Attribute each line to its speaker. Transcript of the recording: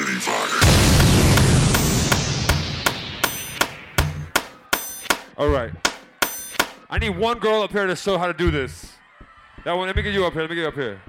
Speaker 1: All right. I need one girl up here to show how to do this. That one, let me get you up here.